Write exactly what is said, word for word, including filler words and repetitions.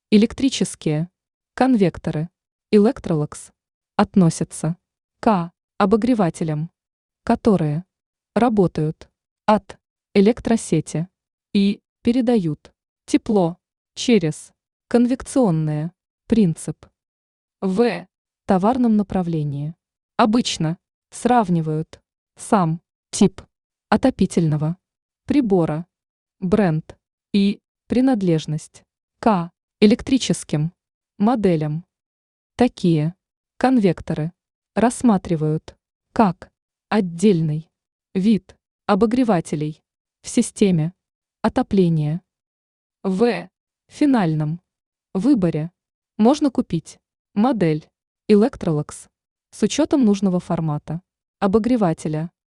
Электрические конвекторы Electrolux относятся к обогревателям, которые работают от электросети и передают тепло через конвекционный принцип. В товарном направлении обычно сравнивают сам тип отопительного прибора, бренд и принадлежность к электрическим моделям. Такие конвекторы рассматривают как отдельный вид обогревателей в системе отопления. В финальном выборе можно купить модель Electrolux с учетом нужного формата обогревателя